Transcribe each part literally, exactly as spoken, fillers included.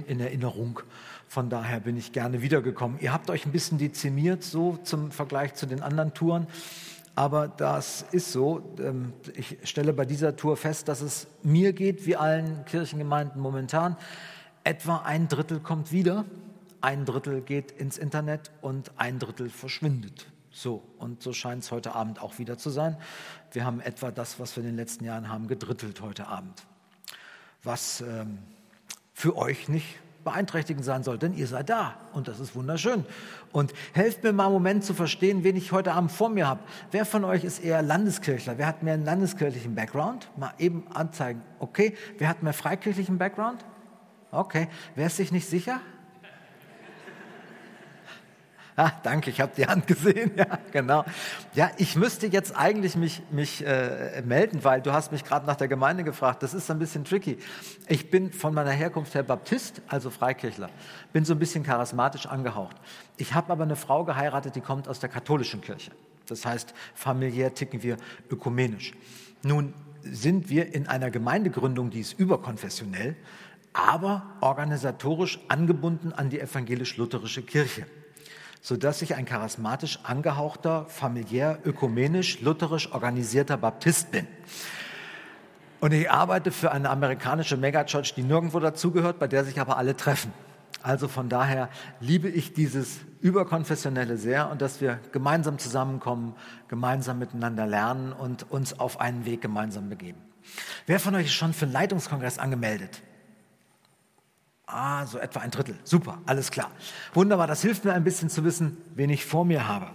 in Erinnerung. Von daher bin ich gerne wiedergekommen. Ihr habt euch ein bisschen dezimiert, so zum Vergleich zu den anderen Touren. Aber das ist so. Ich stelle bei dieser Tour fest, dass es mir geht, wie allen Kirchengemeinden momentan. Etwa ein Drittel kommt wieder, ein Drittel geht ins Internet und ein Drittel verschwindet. So, und so scheint es heute Abend auch wieder zu sein. Wir haben etwa das, was wir in den letzten Jahren haben, gedrittelt heute Abend. Was ähm, für euch nicht beeinträchtigend sein soll, denn ihr seid da und das ist wunderschön. Und helft mir mal einen Moment zu verstehen, wen ich heute Abend vor mir habe. Wer von euch ist eher Landeskirchler? Wer hat mehr einen landeskirchlichen Background? Mal eben anzeigen. Okay. Wer hat mehr freikirchlichen Background? Okay. Wer ist sich nicht sicher? Ah, danke, ich habe die Hand gesehen, ja, genau. Ja, ich müsste jetzt eigentlich mich, mich äh, melden, weil du hast mich gerade nach der Gemeinde gefragt. Das ist ein bisschen tricky. Ich bin von meiner Herkunft her Baptist, also Freikirchler, bin so ein bisschen charismatisch angehaucht. Ich habe aber eine Frau geheiratet, die kommt aus der katholischen Kirche. Das heißt, familiär ticken wir ökumenisch. Nun sind wir in einer Gemeindegründung, die ist überkonfessionell, aber organisatorisch angebunden an die evangelisch-lutherische Kirche, sodass ich ein charismatisch angehauchter, familiär, ökumenisch, lutherisch organisierter Baptist bin. Und ich arbeite für eine amerikanische Megachurch, die nirgendwo dazugehört, bei der sich aber alle treffen. Also von daher liebe ich dieses Überkonfessionelle sehr und dass wir gemeinsam zusammenkommen, gemeinsam miteinander lernen und uns auf einen Weg gemeinsam begeben. Wer von euch ist schon für einen Leitungskongress angemeldet? Ah, so etwa ein Drittel. Super, alles klar. Wunderbar, das hilft mir ein bisschen zu wissen, wen ich vor mir habe.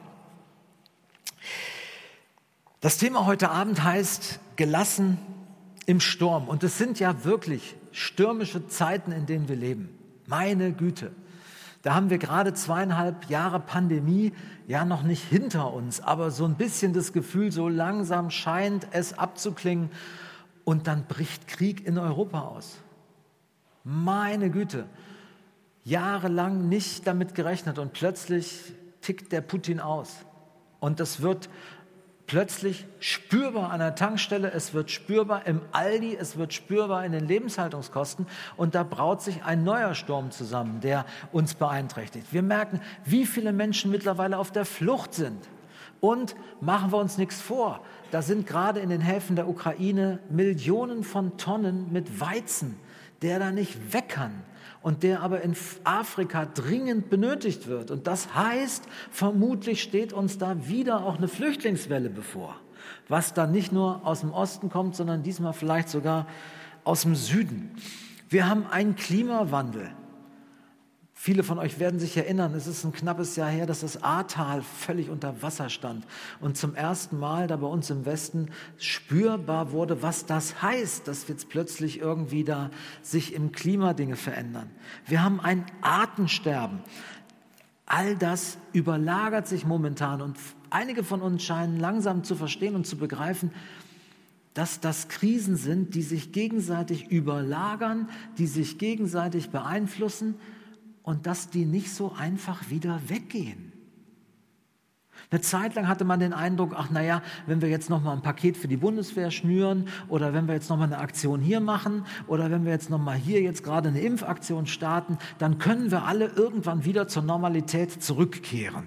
Das Thema heute Abend heißt gelassen im Sturm. Und es sind ja wirklich stürmische Zeiten, in denen wir leben. Meine Güte. Da haben wir gerade zweieinhalb Jahre Pandemie ja noch nicht hinter uns, aber so ein bisschen das Gefühl, so langsam scheint es abzuklingen und dann bricht Krieg in Europa aus. Meine Güte, jahrelang nicht damit gerechnet und plötzlich tickt der Putin aus. Und das wird plötzlich spürbar an der Tankstelle, es wird spürbar im Aldi, es wird spürbar in den Lebenshaltungskosten und da braut sich ein neuer Sturm zusammen, der uns beeinträchtigt. Wir merken, wie viele Menschen mittlerweile auf der Flucht sind. Und machen wir uns nichts vor, da sind gerade in den Häfen der Ukraine Millionen von Tonnen mit Weizen, der da nicht weg kann und der aber in Afrika dringend benötigt wird. Und das heißt, vermutlich steht uns da wieder auch eine Flüchtlingswelle bevor, was dann nicht nur aus dem Osten kommt, sondern diesmal vielleicht sogar aus dem Süden. Wir haben einen Klimawandel. Viele von euch werden sich erinnern, es ist ein knappes Jahr her, dass das Ahrtal völlig unter Wasser stand und zum ersten Mal da bei uns im Westen spürbar wurde, was das heißt, dass jetzt plötzlich irgendwie da sich im Klima Dinge verändern. Wir haben ein Artensterben. All das überlagert sich momentan und einige von uns scheinen langsam zu verstehen und zu begreifen, dass das Krisen sind, die sich gegenseitig überlagern, die sich gegenseitig beeinflussen, und dass die nicht so einfach wieder weggehen. Eine Zeit lang hatte man den Eindruck, ach naja, wenn wir jetzt nochmal ein Paket für die Bundeswehr schnüren oder wenn wir jetzt nochmal eine Aktion hier machen oder wenn wir jetzt nochmal hier jetzt gerade eine Impfaktion starten, dann können wir alle irgendwann wieder zur Normalität zurückkehren.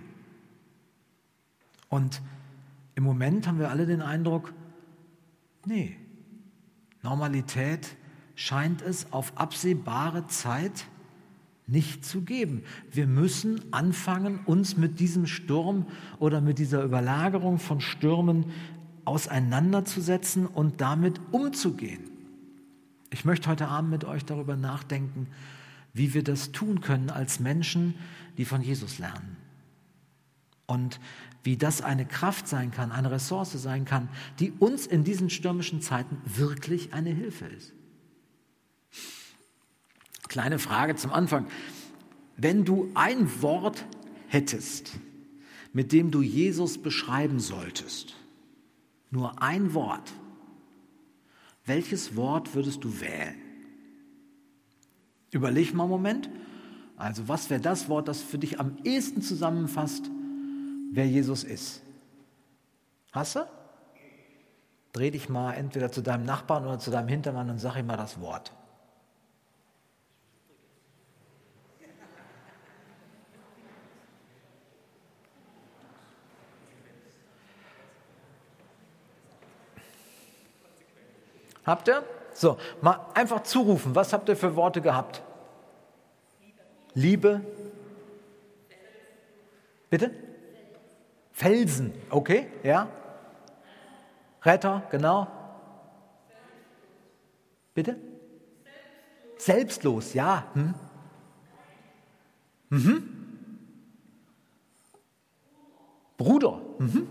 Und im Moment haben wir alle den Eindruck, nee, Normalität scheint es auf absehbare Zeit nicht zu geben. Wir müssen anfangen, uns mit diesem Sturm oder mit dieser Überlagerung von Stürmen auseinanderzusetzen und damit umzugehen. Ich möchte heute Abend mit euch darüber nachdenken, wie wir das tun können als Menschen, die von Jesus lernen. Und wie das eine Kraft sein kann, eine Ressource sein kann, die uns in diesen stürmischen Zeiten wirklich eine Hilfe ist. Kleine Frage zum Anfang. Wenn du ein Wort hättest, mit dem du Jesus beschreiben solltest, nur ein Wort, welches Wort würdest du wählen? Überleg mal einen Moment. Also was wäre das Wort, das für dich am ehesten zusammenfasst, wer Jesus ist? Hast du? Dreh dich mal entweder zu deinem Nachbarn oder zu deinem Hintermann und sag ihm mal das Wort. Habt ihr? So, mal einfach zurufen. Was habt ihr für Worte gehabt? Liebe. Liebe. Bitte? Felsen, okay, ja. Retter, genau. Bitte? Selbstlos, ja. Hm. Mhm. Bruder. Mhm.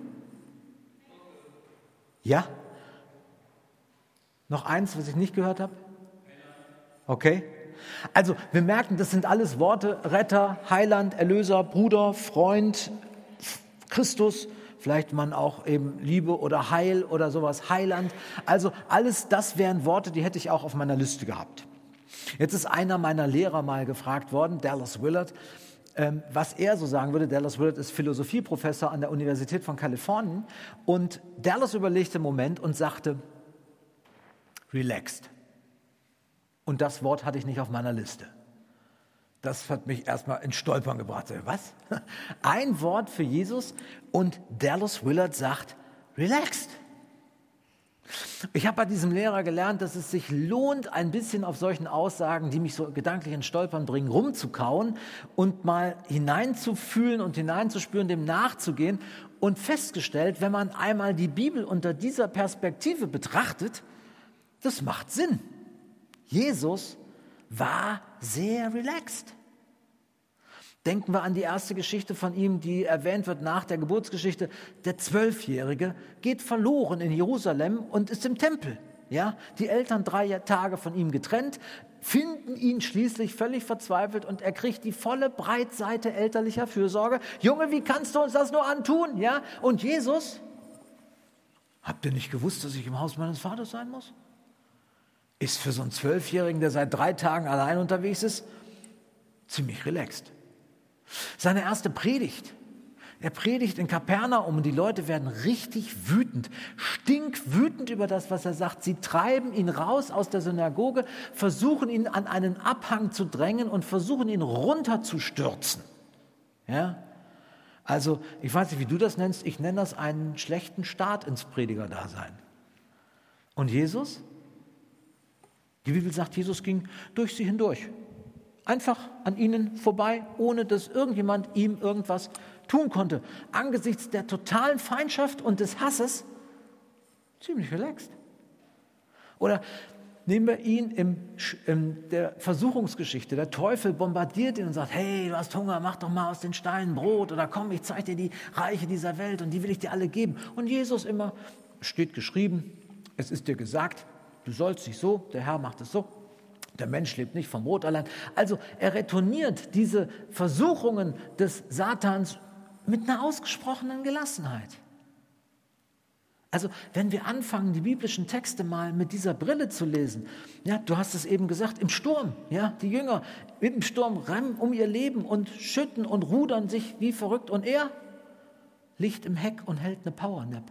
Ja. Noch eins, was ich nicht gehört habe? Okay. Also, wir merken, das sind alles Worte: Retter, Heiland, Erlöser, Bruder, Freund, Christus, vielleicht man auch eben Liebe oder Heil oder sowas, Heiland. Also alles das wären Worte, die hätte ich auch auf meiner Liste gehabt. Jetzt ist einer meiner Lehrer mal gefragt worden, Dallas Willard, ähm, was er so sagen würde. Dallas Willard ist Philosophieprofessor an der Universität von Kalifornien. Und Dallas überlegte einen Moment und sagte, relaxed. Und das Wort hatte ich nicht auf meiner Liste. Das hat mich erstmal ins Stolpern gebracht. Was? Ein Wort für Jesus und Dallas Willard sagt, relaxed. Ich habe bei diesem Lehrer gelernt, dass es sich lohnt, ein bisschen auf solchen Aussagen, die mich so gedanklich ins Stolpern bringen, rumzukauen und mal hineinzufühlen und hineinzuspüren, dem nachzugehen. Und festgestellt, wenn man einmal die Bibel unter dieser Perspektive betrachtet, das macht Sinn. Jesus war sehr relaxed. Denken wir an die erste Geschichte von ihm, die erwähnt wird nach der Geburtsgeschichte. Der Zwölfjährige geht verloren in Jerusalem und ist im Tempel. Ja, die Eltern drei Tage von ihm getrennt, finden ihn schließlich völlig verzweifelt und er kriegt die volle Breitseite elterlicher Fürsorge. Junge, wie kannst du uns das nur antun? Ja, und Jesus, habt ihr nicht gewusst, dass ich im Haus meines Vaters sein muss? Ist für so einen Zwölfjährigen, der seit drei Tagen allein unterwegs ist, ziemlich relaxed. Seine erste Predigt. Er predigt in Kapernaum und die Leute werden richtig wütend, stinkwütend über das, was er sagt. Sie treiben ihn raus aus der Synagoge, versuchen ihn an einen Abhang zu drängen und versuchen ihn runterzustürzen. Ja? Also, ich weiß nicht, wie du das nennst, ich nenne das einen schlechten Start ins Predigerdasein. Und Jesus? Die Bibel sagt, Jesus ging durch sie hindurch. Einfach an ihnen vorbei, ohne dass irgendjemand ihm irgendwas tun konnte. Angesichts der totalen Feindschaft und des Hasses ziemlich relaxed. Oder nehmen wir ihn im, in der Versuchungsgeschichte. Der Teufel bombardiert ihn und sagt, hey, du hast Hunger, mach doch mal aus den Steinen Brot. Oder komm, ich zeige dir die Reiche dieser Welt und die will ich dir alle geben. Und Jesus immer, steht geschrieben, es ist dir gesagt, du sollst nicht so, der Herr macht es so. Der Mensch lebt nicht vom Brot allein. Also er retourniert diese Versuchungen des Satans mit einer ausgesprochenen Gelassenheit. Also wenn wir anfangen, die biblischen Texte mal mit dieser Brille zu lesen, ja, du hast es eben gesagt, im Sturm, ja, die Jünger im Sturm rennen um ihr Leben und schütten und rudern sich wie verrückt und er liegt im Heck und hält eine Powernap.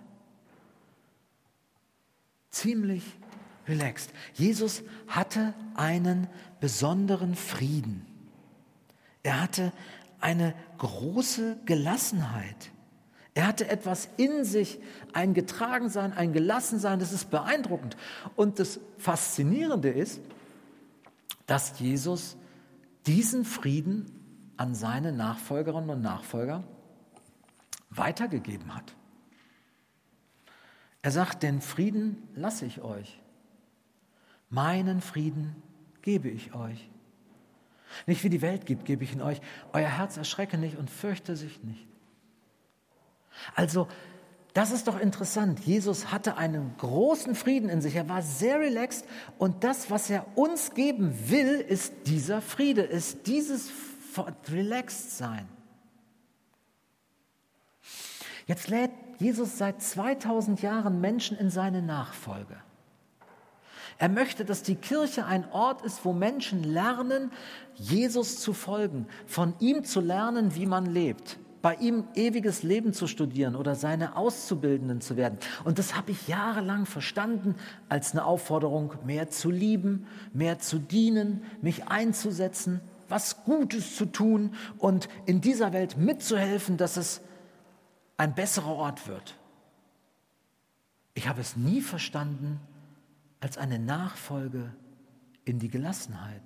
Ziemlich relaxed. Jesus hatte einen besonderen Frieden. Er hatte eine große Gelassenheit. Er hatte etwas in sich, ein Getragensein, ein Gelassensein, das ist beeindruckend. Und das Faszinierende ist, dass Jesus diesen Frieden an seine Nachfolgerinnen und Nachfolger weitergegeben hat. Er sagt, den Frieden lasse ich euch. Meinen Frieden gebe ich euch. Nicht wie die Welt gibt, gebe ich ihn euch. Euer Herz erschrecke nicht und fürchte sich nicht. Also, das ist doch interessant. Jesus hatte einen großen Frieden in sich. Er war sehr relaxed. Und das, was er uns geben will, ist dieser Friede, ist dieses relaxed sein. Jetzt lädt Jesus seit zweitausend Jahren Menschen in seine Nachfolge. Er möchte, dass die Kirche ein Ort ist, wo Menschen lernen, Jesus zu folgen, von ihm zu lernen, wie man lebt, bei ihm ewiges Leben zu studieren oder seine Auszubildenden zu werden. Und das habe ich jahrelang verstanden als eine Aufforderung, mehr zu lieben, mehr zu dienen, mich einzusetzen, was Gutes zu tun und in dieser Welt mitzuhelfen, dass es ein besserer Ort wird. Ich habe es nie verstanden als eine Nachfolge in die Gelassenheit.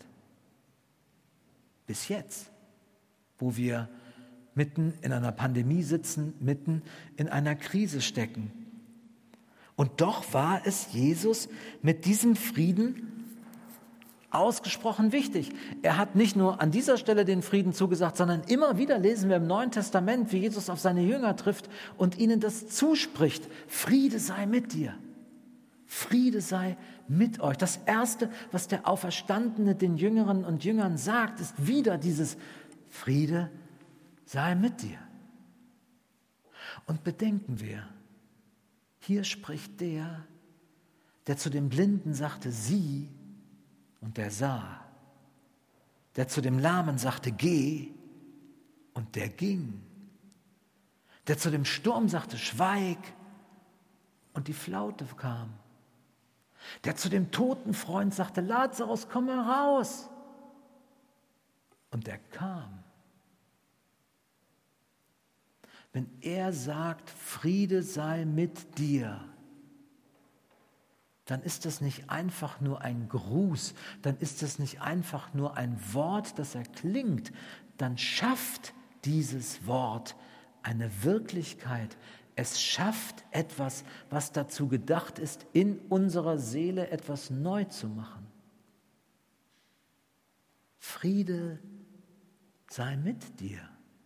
Bis jetzt, wo wir mitten in einer Pandemie sitzen, mitten in einer Krise stecken. Und doch war es Jesus mit diesem Frieden ausgesprochen wichtig. Er hat nicht nur an dieser Stelle den Frieden zugesagt, sondern immer wieder lesen wir im Neuen Testament, wie Jesus auf seine Jünger trifft und ihnen das zuspricht. Friede sei mit dir. Friede sei mit euch. Das Erste, was der Auferstandene den Jüngerinnen und Jüngern sagt, ist wieder dieses Friede sei mit dir. Und bedenken wir, hier spricht der, der zu dem Blinden sagte, sieh, und der sah. Der zu dem Lahmen sagte, geh, und der ging. Der zu dem Sturm sagte, schweig, und die Flaute kam. Der zu dem toten Freund sagte, Lazarus, komm heraus. Und der kam. Wenn er sagt, Friede sei mit dir, dann ist das nicht einfach nur ein Gruß, dann ist das nicht einfach nur ein Wort, das erklingt, dann schafft dieses Wort eine Wirklichkeit. Es schafft etwas, was dazu gedacht ist, in unserer Seele etwas neu zu machen. Friede sei mit dir.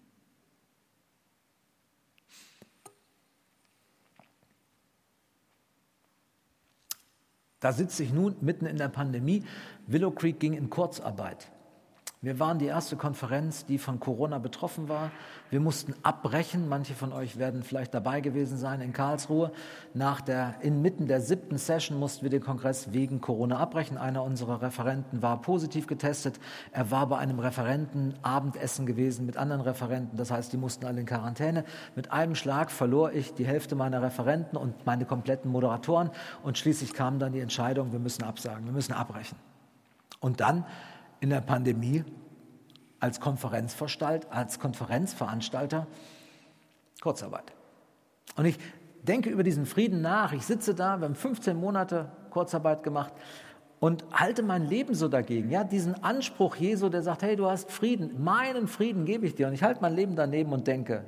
Da sitze ich nun mitten in der Pandemie. Willow Creek ging in Kurzarbeit. Wir waren die erste Konferenz, die von Corona betroffen war. Wir mussten abbrechen. Manche von euch werden vielleicht dabei gewesen sein in Karlsruhe. Nach der, inmitten der siebten Session mussten wir den Kongress wegen Corona abbrechen. Einer unserer Referenten war positiv getestet. Er war bei einem Referentenabendessen gewesen mit anderen Referenten. Das heißt, die mussten alle in Quarantäne. Mit einem Schlag verlor ich die Hälfte meiner Referenten und meine kompletten Moderatoren. Und schließlich kam dann die Entscheidung, wir müssen absagen, wir müssen abbrechen. Und dann in der Pandemie als Konferenzveranstalter, als Konferenzveranstalter Kurzarbeit. Und ich denke über diesen Frieden nach. Ich sitze da, wir haben fünfzehn Monate Kurzarbeit gemacht und halte mein Leben so dagegen. Ja, diesen Anspruch Jesu, der sagt, hey, du hast Frieden, meinen Frieden gebe ich dir. Und ich halte mein Leben daneben und denke,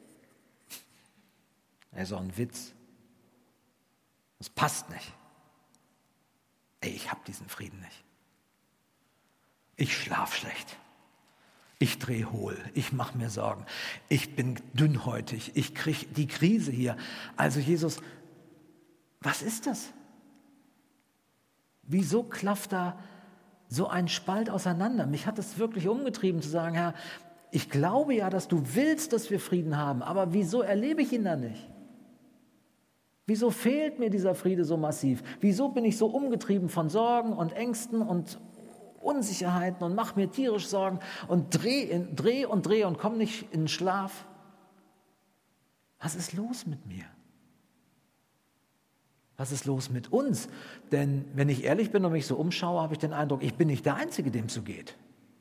ey, so ein Witz. Das passt nicht. Ey, ich habe diesen Frieden nicht. Ich schlafe schlecht, ich drehe hohl, ich mache mir Sorgen, ich bin dünnhäutig, ich kriege die Krise hier. Also Jesus, was ist das? Wieso klafft da so ein Spalt auseinander? Mich hat es wirklich umgetrieben zu sagen, Herr, ich glaube ja, dass du willst, dass wir Frieden haben, aber wieso erlebe ich ihn dann nicht? Wieso fehlt mir dieser Friede so massiv? Wieso bin ich so umgetrieben von Sorgen und Ängsten und Unsicherheiten und mache mir tierisch Sorgen und dreh, dreh und dreh und komme nicht in den Schlaf? Was ist los mit mir? Was ist los mit uns? Denn wenn ich ehrlich bin und mich so umschaue, habe ich den Eindruck, ich bin nicht der Einzige, dem es so geht.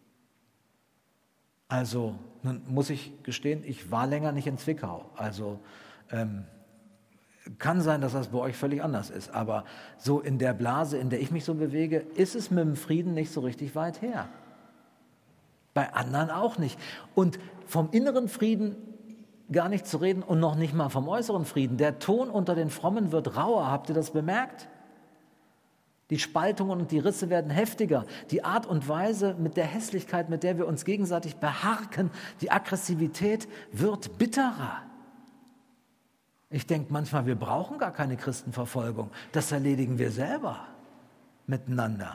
Also, nun muss ich gestehen, ich war länger nicht in Zwickau. Also, ähm, kann sein, dass das bei euch völlig anders ist, aber so in der Blase, in der ich mich so bewege, ist es mit dem Frieden nicht so richtig weit her. Bei anderen auch nicht. Und vom inneren Frieden gar nicht zu reden und noch nicht mal vom äußeren Frieden. Der Ton unter den Frommen wird rauer, habt ihr das bemerkt? Die Spaltungen und die Risse werden heftiger. Die Art und Weise mit der Hässlichkeit, mit der wir uns gegenseitig beharken, die Aggressivität wird bitterer. Ich denke manchmal, wir brauchen gar keine Christenverfolgung. Das erledigen wir selber miteinander.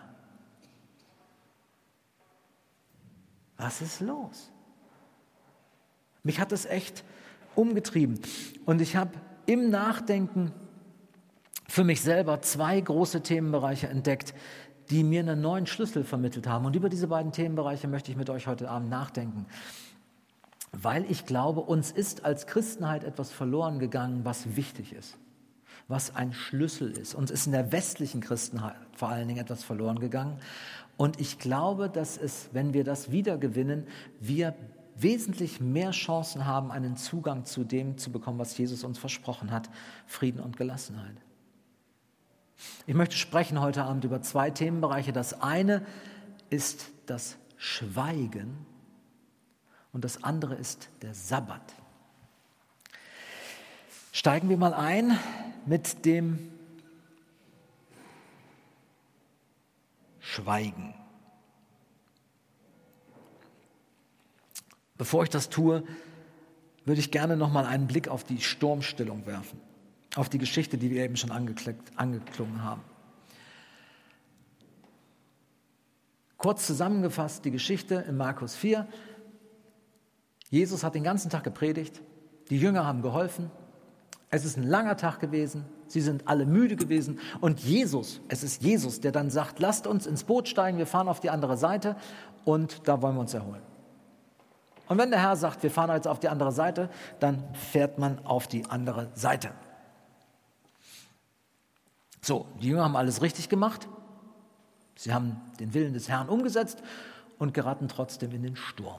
Was ist los? Mich hat es echt umgetrieben. Und ich habe im Nachdenken für mich selber zwei große Themenbereiche entdeckt, die mir einen neuen Schlüssel vermittelt haben. Und über diese beiden Themenbereiche möchte ich mit euch heute Abend nachdenken. Weil ich glaube, uns ist als Christenheit etwas verloren gegangen, was wichtig ist, was ein Schlüssel ist. Uns ist in der westlichen Christenheit vor allen Dingen etwas verloren gegangen. Und ich glaube, dass es, wenn wir das wiedergewinnen, wir wesentlich mehr Chancen haben, einen Zugang zu dem zu bekommen, was Jesus uns versprochen hat, Frieden und Gelassenheit. Ich möchte sprechen heute Abend über zwei Themenbereiche. Das eine ist das Schweigen und das andere ist der Sabbat. Steigen wir mal ein mit dem Schweigen. Bevor ich das tue, würde ich gerne noch mal einen Blick auf die Sturmstillung werfen, auf die Geschichte, die wir eben schon angeklungen haben. Kurz zusammengefasst die Geschichte in Markus vier. Jesus hat den ganzen Tag gepredigt, die Jünger haben geholfen, es ist ein langer Tag gewesen, sie sind alle müde gewesen und Jesus, es ist Jesus, der dann sagt, lasst uns ins Boot steigen, wir fahren auf die andere Seite und da wollen wir uns erholen. Und wenn der Herr sagt, wir fahren jetzt auf die andere Seite, dann fährt man auf die andere Seite. So, die Jünger haben alles richtig gemacht. Sie haben den Willen des Herrn umgesetzt und geraten trotzdem in den Sturm.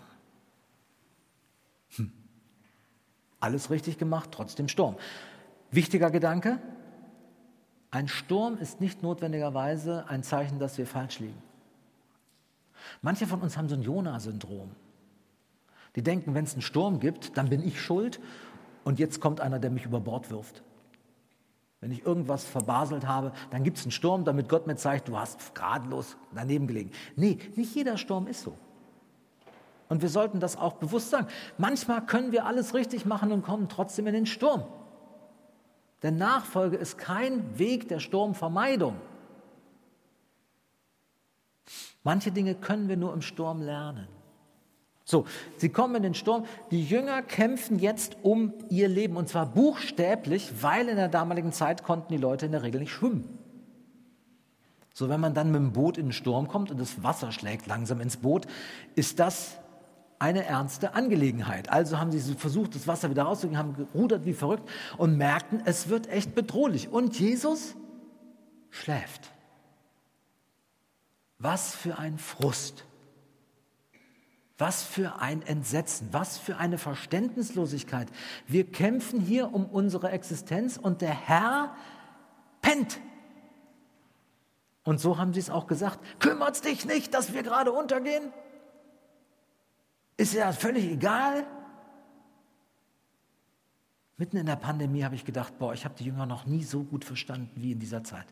Hm. Alles richtig gemacht, trotzdem Sturm. Wichtiger Gedanke, ein Sturm ist nicht notwendigerweise ein Zeichen, dass wir falsch liegen. Manche von uns haben so ein Jona-Syndrom. Die denken, wenn es einen Sturm gibt, dann bin ich schuld und jetzt kommt einer, der mich über Bord wirft. Wenn ich irgendwas verbaselt habe, dann gibt es einen Sturm, damit Gott mir zeigt, du hast geradelos daneben gelegen. Nee, nicht jeder Sturm ist so. Und wir sollten das auch bewusst sagen. Manchmal können wir alles richtig machen und kommen trotzdem in den Sturm. Denn Nachfolge ist kein Weg der Sturmvermeidung. Manche Dinge können wir nur im Sturm lernen. So, sie kommen in den Sturm. Die Jünger kämpfen jetzt um ihr Leben und zwar buchstäblich, weil in der damaligen Zeit konnten die Leute in der Regel nicht schwimmen. So, wenn man dann mit dem Boot in den Sturm kommt und das Wasser schlägt langsam ins Boot, ist das eine ernste Angelegenheit. Also haben sie versucht, das Wasser wieder rauszukriegen, haben gerudert wie verrückt und merkten, es wird echt bedrohlich. Und Jesus schläft. Was für ein Frust. Was für ein Entsetzen, was für eine Verständnislosigkeit. Wir kämpfen hier um unsere Existenz und der Herr pennt. Und so haben sie es auch gesagt. Kümmert's dich nicht, dass wir gerade untergehen? Ist ja völlig egal. Mitten in der Pandemie habe ich gedacht, boah, ich habe die Jünger noch nie so gut verstanden wie in dieser Zeit.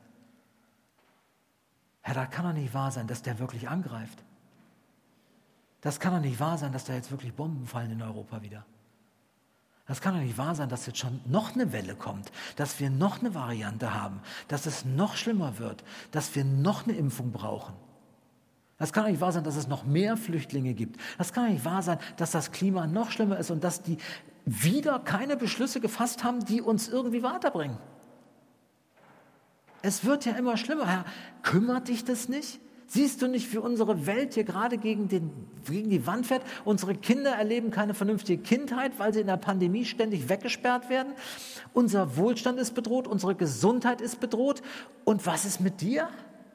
Herr, das kann doch nicht wahr sein, dass der wirklich angreift. Das kann doch nicht wahr sein, dass da jetzt wirklich Bomben fallen in Europa wieder. Das kann doch nicht wahr sein, dass jetzt schon noch eine Welle kommt, dass wir noch eine Variante haben, dass es noch schlimmer wird, dass wir noch eine Impfung brauchen. Das kann doch nicht wahr sein, dass es noch mehr Flüchtlinge gibt. Das kann doch nicht wahr sein, dass das Klima noch schlimmer ist und dass die wieder keine Beschlüsse gefasst haben, die uns irgendwie weiterbringen. Es wird ja immer schlimmer. Herr, kümmert dich das nicht? Siehst du nicht, wie unsere Welt hier gerade gegen, den, gegen die Wand fährt? Unsere Kinder erleben keine vernünftige Kindheit, weil sie in der Pandemie ständig weggesperrt werden. Unser Wohlstand ist bedroht, unsere Gesundheit ist bedroht. Und was ist mit dir?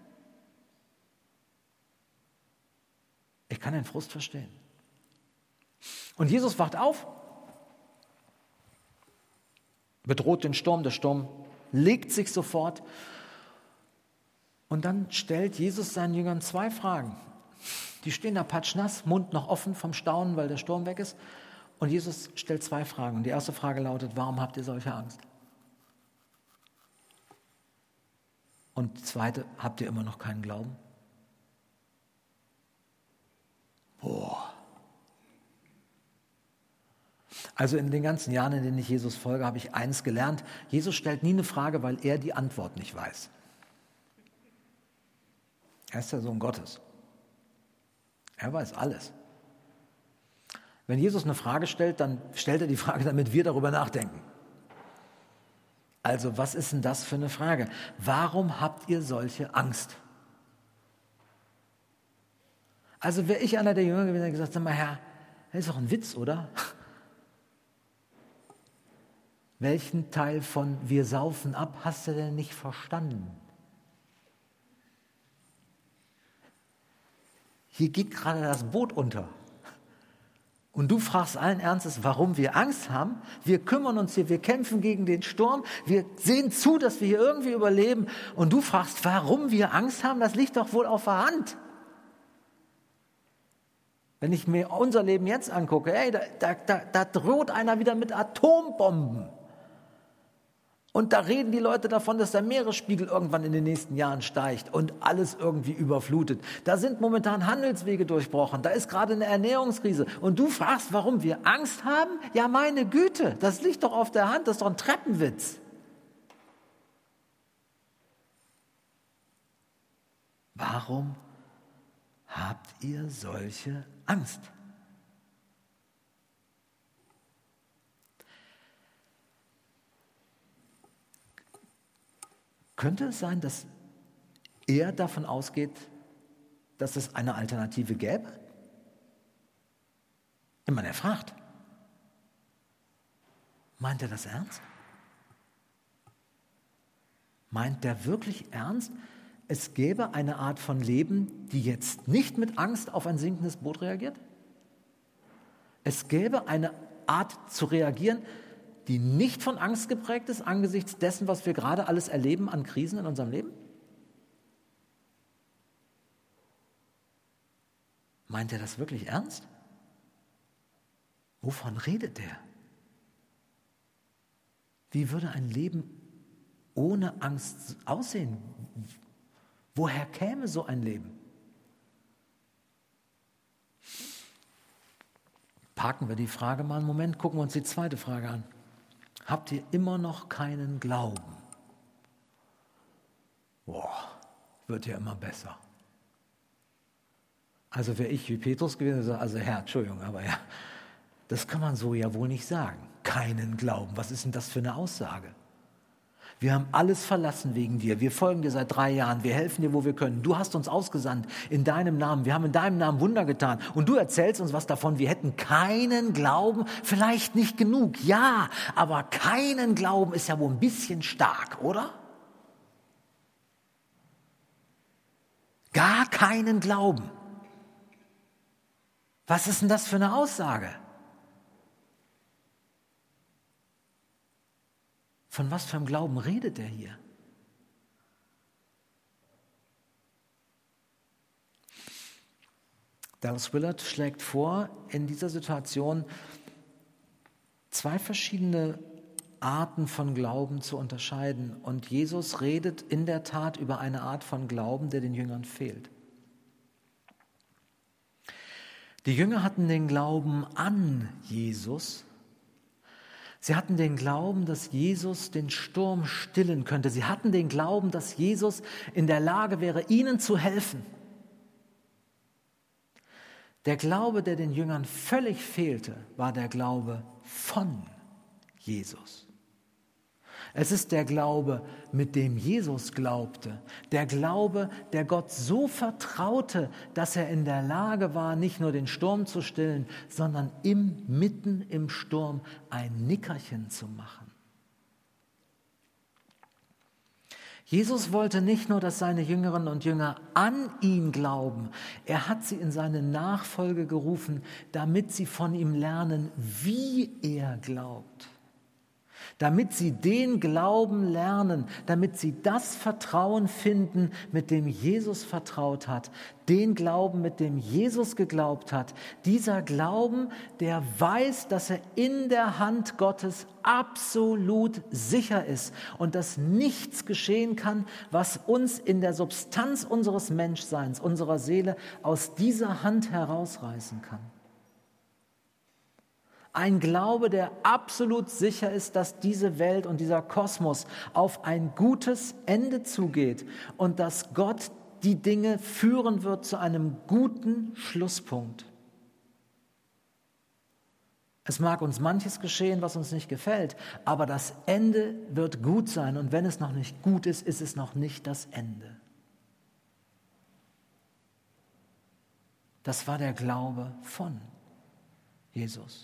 Ich kann den Frust verstehen. Und Jesus wacht auf, bedroht den Sturm, der Sturm legt sich sofort. Und dann stellt Jesus seinen Jüngern zwei Fragen. Die stehen da patschnass, Mund noch offen vom Staunen, weil der Sturm weg ist. Und Jesus stellt zwei Fragen. Und die erste Frage lautet, warum habt ihr solche Angst? Und die zweite, habt ihr immer noch keinen Glauben? Boah. Also in den ganzen Jahren, in denen ich Jesus folge, habe ich eins gelernt. Jesus stellt nie eine Frage, weil er die Antwort nicht weiß. Er ist der Sohn Gottes. Er weiß alles. Wenn Jesus eine Frage stellt, dann stellt er die Frage, damit wir darüber nachdenken. Also, was ist denn das für eine Frage? Warum habt ihr solche Angst? Also, wäre ich einer der Jünger gewesen, der gesagt hat, sag mal, Herr, das ist doch ein Witz, oder? Welchen Teil von wir saufen ab hast du denn nicht verstanden? Hier geht gerade das Boot unter. Und du fragst allen Ernstes, warum wir Angst haben. Wir kümmern uns hier, wir kämpfen gegen den Sturm, wir sehen zu, dass wir hier irgendwie überleben. Und du fragst, warum wir Angst haben, das liegt doch wohl auf der Hand. Wenn ich mir unser Leben jetzt angucke, ey, da, da, da, da droht einer wieder mit Atombomben. Und da reden die Leute davon, dass der Meeresspiegel irgendwann in den nächsten Jahren steigt und alles irgendwie überflutet. Da sind momentan Handelswege durchbrochen, da ist gerade eine Ernährungskrise. Und du fragst, warum wir Angst haben? Ja, meine Güte, das liegt doch auf der Hand, das ist doch ein Treppenwitz. Warum habt ihr solche Angst? Könnte es sein, dass er davon ausgeht, dass es eine Alternative gäbe? Ich meine, er fragt. Meint er das ernst? Meint er wirklich ernst, es gäbe eine Art von Leben, die jetzt nicht mit Angst auf ein sinkendes Boot reagiert? Es gäbe eine Art zu reagieren, die nicht von Angst geprägt ist, angesichts dessen, was wir gerade alles erleben an Krisen in unserem Leben? Meint er das wirklich ernst? Wovon redet er? Wie würde ein Leben ohne Angst aussehen? Woher käme so ein Leben? Parken wir die Frage mal einen Moment, gucken wir uns die zweite Frage an. Habt ihr immer noch keinen Glauben? Boah, wird ja immer besser. Also wäre ich wie Petrus gewesen, also Herr, Entschuldigung, aber ja, das kann man so ja wohl nicht sagen. Keinen Glauben, was ist denn das für eine Aussage? Wir haben alles verlassen wegen dir. Wir folgen dir seit drei Jahren. Wir helfen dir, wo wir können. Du hast uns ausgesandt in deinem Namen. Wir haben in deinem Namen Wunder getan. Und du erzählst uns was davon. Wir hätten keinen Glauben, vielleicht nicht genug. Ja, aber keinen Glauben ist ja wohl ein bisschen stark, oder? Gar keinen Glauben. Was ist denn das für eine Aussage? Von was für einem Glauben redet er hier? Dallas Willard schlägt vor, in dieser Situation zwei verschiedene Arten von Glauben zu unterscheiden. Und Jesus redet in der Tat über eine Art von Glauben, der den Jüngern fehlt. Die Jünger hatten den Glauben an Jesus. Sie hatten den Glauben, dass Jesus den Sturm stillen könnte. Sie hatten den Glauben, dass Jesus in der Lage wäre, ihnen zu helfen. Der Glaube, der den Jüngern völlig fehlte, war der Glaube von Jesus. Es ist der Glaube, mit dem Jesus glaubte. Der Glaube, der Gott so vertraute, dass er in der Lage war, nicht nur den Sturm zu stillen, sondern im, mitten im Sturm ein Nickerchen zu machen. Jesus wollte nicht nur, dass seine Jüngerinnen und Jünger an ihn glauben. Er hat sie in seine Nachfolge gerufen, damit sie von ihm lernen, wie er glaubt. Damit sie den Glauben lernen, damit sie das Vertrauen finden, mit dem Jesus vertraut hat, den Glauben, mit dem Jesus geglaubt hat. Dieser Glauben, der weiß, dass er in der Hand Gottes absolut sicher ist und dass nichts geschehen kann, was uns in der Substanz unseres Menschseins, unserer Seele aus dieser Hand herausreißen kann. Ein Glaube, der absolut sicher ist, dass diese Welt und dieser Kosmos auf ein gutes Ende zugeht und dass Gott die Dinge führen wird zu einem guten Schlusspunkt. Es mag uns manches geschehen, was uns nicht gefällt, aber das Ende wird gut sein und wenn es noch nicht gut ist, ist es noch nicht das Ende. Das war der Glaube von Jesus.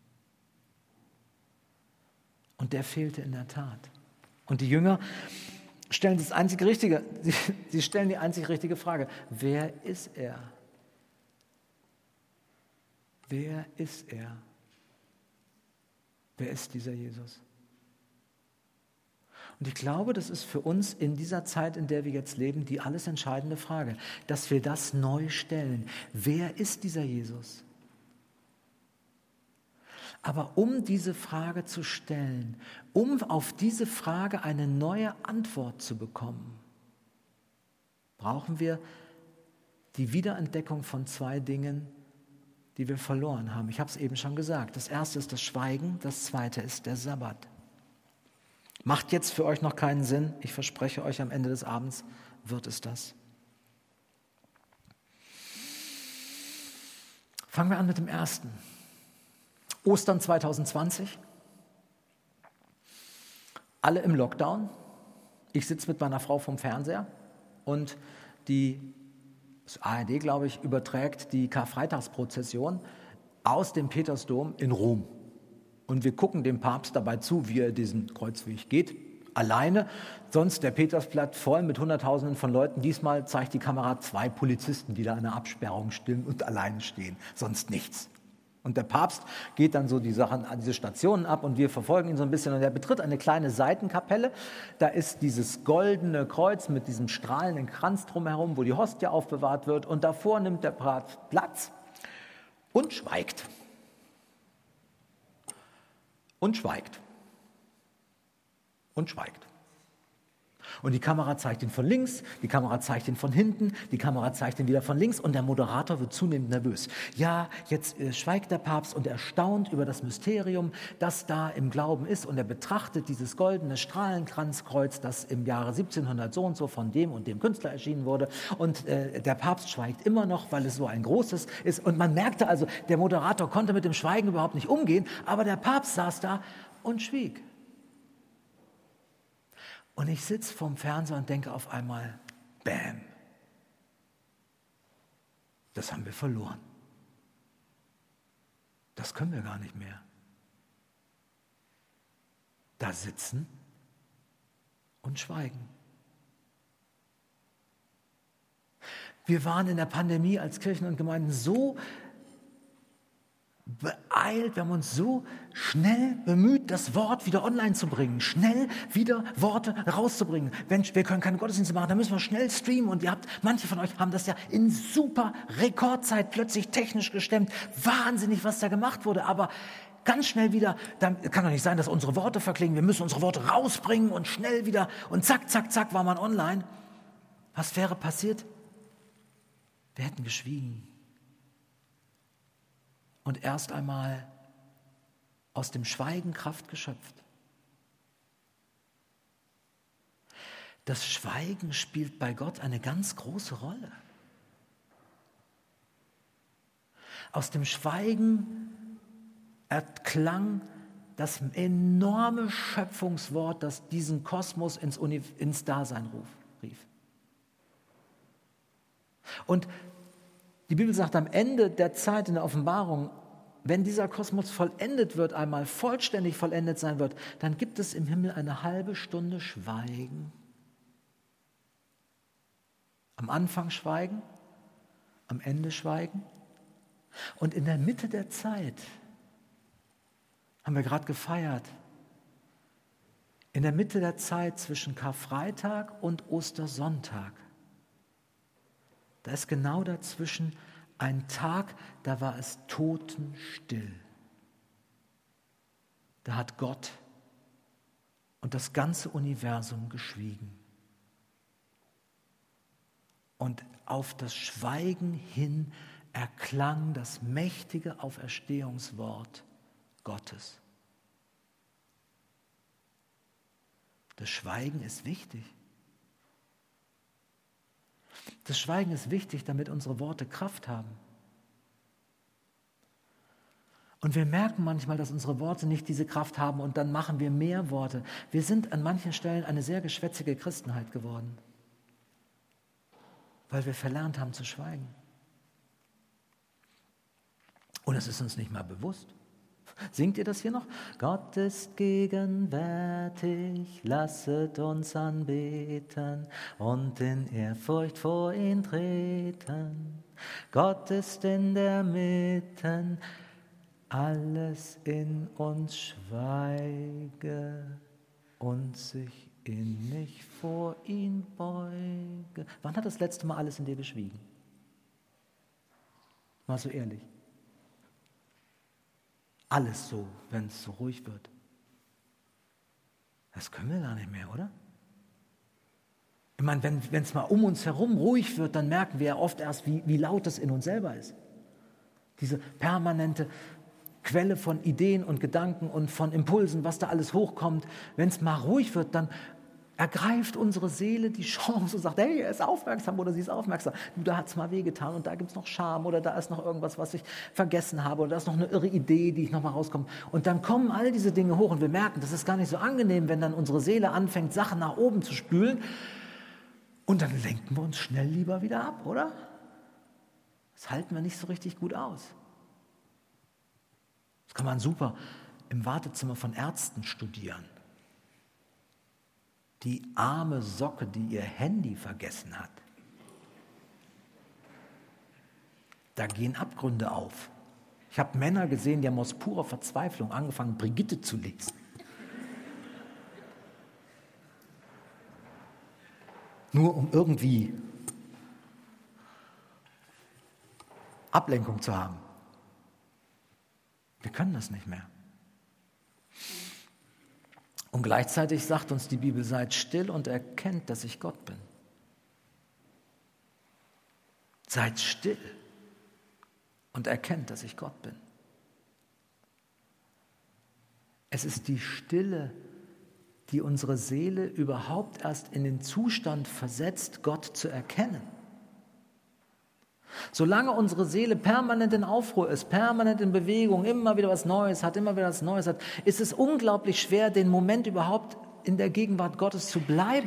Und der fehlte in der Tat. Und die Jünger stellen das einzig Richtige, sie, sie stellen die einzig richtige Frage: Wer ist er? Wer ist er? Wer ist dieser Jesus? Und ich glaube, das ist für uns in dieser Zeit, in der wir jetzt leben, die alles entscheidende Frage, dass wir das neu stellen. Wer ist dieser Jesus? Aber um diese Frage zu stellen, um auf diese Frage eine neue Antwort zu bekommen, brauchen wir die Wiederentdeckung von zwei Dingen, die wir verloren haben. Ich habe es eben schon gesagt. Das erste ist das Schweigen, das zweite ist der Sabbat. Macht jetzt für euch noch keinen Sinn. Ich verspreche euch, am Ende des Abends wird es das. Fangen wir an mit dem ersten. Ostern zwanzig zwanzig. Alle im Lockdown. Ich sitze mit meiner Frau vom Fernseher und die das A R D, glaube ich, überträgt die Karfreitagsprozession aus dem Petersdom in Rom. Und wir gucken dem Papst dabei zu, wie er diesen Kreuzweg geht, alleine. Sonst der Petersplatz voll mit Hunderttausenden von Leuten. Diesmal zeigt die Kamera zwei Polizisten, die da an der Absperrung stehen und alleine stehen. Sonst nichts. Und der Papst geht dann so die Sachen, diese Stationen ab und wir verfolgen ihn so ein bisschen. Und er betritt eine kleine Seitenkapelle. Da ist dieses goldene Kreuz mit diesem strahlenden Kranz drumherum, wo die Hostie aufbewahrt wird. Und davor nimmt der Papst Platz und schweigt. Und schweigt. Und schweigt. Und die Kamera zeigt ihn von links, die Kamera zeigt ihn von hinten, die Kamera zeigt ihn wieder von links und der Moderator wird zunehmend nervös. Ja, jetzt äh, schweigt der Papst und er staunt über das Mysterium, das da im Glauben ist und er betrachtet dieses goldene Strahlenkranzkreuz, das im Jahre siebzehnhundert so und so von dem und dem Künstler erschienen wurde und äh, der Papst schweigt immer noch, weil es so ein großes ist und man merkte also, der Moderator konnte mit dem Schweigen überhaupt nicht umgehen, aber der Papst saß da und schwieg. Und ich sitze vorm Fernseher und denke auf einmal, bam, das haben wir verloren. Das können wir gar nicht mehr. Da sitzen und schweigen. Wir waren in der Pandemie als Kirchen und Gemeinden so beeilt, wir haben uns so schnell bemüht, das Wort wieder online zu bringen, schnell wieder Worte rauszubringen. Wenn wir können keine Gottesdienste machen, dann müssen wir schnell streamen und ihr habt, manche von euch haben das ja in super Rekordzeit plötzlich technisch gestemmt. Wahnsinnig, was da gemacht wurde, aber ganz schnell wieder, dann kann doch nicht sein, dass unsere Worte verklingen, wir müssen unsere Worte rausbringen und schnell wieder und zack, zack, zack war man online. Was wäre passiert? Wir hätten geschwiegen. Und erst einmal aus dem Schweigen Kraft geschöpft. Das Schweigen spielt bei Gott eine ganz große Rolle. Aus dem Schweigen erklang das enorme Schöpfungswort, das diesen Kosmos ins, Uni- ins Dasein ruf, rief. Und die Bibel sagt, am Ende der Zeit in der Offenbarung, wenn dieser Kosmos vollendet wird, einmal vollständig vollendet sein wird, dann gibt es im Himmel eine halbe Stunde Schweigen. Am Anfang Schweigen, am Ende Schweigen. Und in der Mitte der Zeit, haben wir gerade gefeiert, in der Mitte der Zeit zwischen Karfreitag und Ostersonntag, da ist genau dazwischen ein Tag, da war es totenstill. Da hat Gott und das ganze Universum geschwiegen. Und auf das Schweigen hin erklang das mächtige Auferstehungswort Gottes. Das Schweigen ist wichtig. Das Schweigen ist wichtig, damit unsere Worte Kraft haben. Und wir merken manchmal, dass unsere Worte nicht diese Kraft haben und dann machen wir mehr Worte. Wir sind an manchen Stellen eine sehr geschwätzige Christenheit geworden, weil wir verlernt haben zu schweigen. Und es ist uns nicht mal bewusst. Singt ihr das hier noch? Gott ist gegenwärtig, lasset uns anbeten und in Ehrfurcht vor ihn treten. Gott ist in der Mitte, alles in uns schweige und sich innig vor ihn beuge. Wann hat das letzte Mal alles in dir geschwiegen? Mal so ehrlich. Alles so, wenn es so ruhig wird. Das können wir gar nicht mehr, oder? Ich meine, wenn es mal um uns herum ruhig wird, dann merken wir ja oft erst, wie, wie laut es in uns selber ist. Diese permanente Quelle von Ideen und Gedanken und von Impulsen, was da alles hochkommt. Wenn es mal ruhig wird, dann ergreift unsere Seele die Chance und sagt, hey, er ist aufmerksam oder sie ist aufmerksam. Du, da hat es mal wehgetan und da gibt es noch Scham oder da ist noch irgendwas, was ich vergessen habe oder da ist noch eine irre Idee, die ich noch mal rauskomme. Und dann kommen all diese Dinge hoch und wir merken, das ist gar nicht so angenehm, wenn dann unsere Seele anfängt, Sachen nach oben zu spülen. Und dann lenken wir uns schnell lieber wieder ab, oder? Das halten wir nicht so richtig gut aus. Das kann man super im Wartezimmer von Ärzten studieren. Die arme Socke, die ihr Handy vergessen hat. Da gehen Abgründe auf. Ich habe Männer gesehen, die haben aus purer Verzweiflung angefangen, Brigitte zu lesen. Nur um irgendwie Ablenkung zu haben. Wir können das nicht mehr. Und gleichzeitig sagt uns die Bibel, seid still und erkennt, dass ich Gott bin. Seid still und erkennt, dass ich Gott bin. Es ist die Stille, die unsere Seele überhaupt erst in den Zustand versetzt, Gott zu erkennen. Solange unsere Seele permanent in Aufruhr ist, permanent in Bewegung, immer wieder was Neues hat, immer wieder was Neues hat, ist es unglaublich schwer, den Moment überhaupt in der Gegenwart Gottes zu bleiben.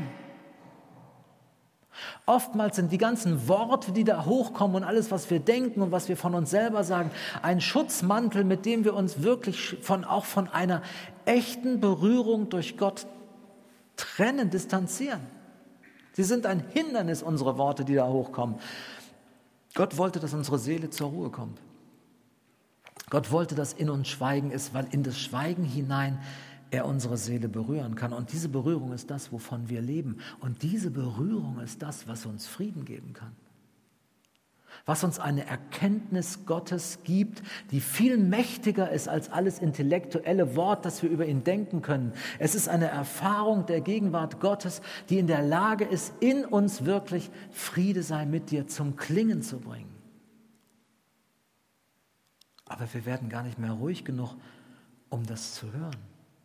Oftmals sind die ganzen Worte, die da hochkommen und alles, was wir denken und was wir von uns selber sagen, ein Schutzmantel, mit dem wir uns wirklich von, auch von einer echten Berührung durch Gott trennen, distanzieren. Sie sind ein Hindernis, unsere Worte, die da hochkommen. Gott wollte, dass unsere Seele zur Ruhe kommt. Gott wollte, dass in uns Schweigen ist, weil in das Schweigen hinein er unsere Seele berühren kann. Und diese Berührung ist das, wovon wir leben. Und diese Berührung ist das, was uns Frieden geben kann. Was uns eine Erkenntnis Gottes gibt, die viel mächtiger ist als alles intellektuelle Wort, das wir über ihn denken können. Es ist eine Erfahrung der Gegenwart Gottes, die in der Lage ist, in uns wirklich Friede sei mit dir zum Klingen zu bringen. Aber wir werden gar nicht mehr ruhig genug, um das zu hören.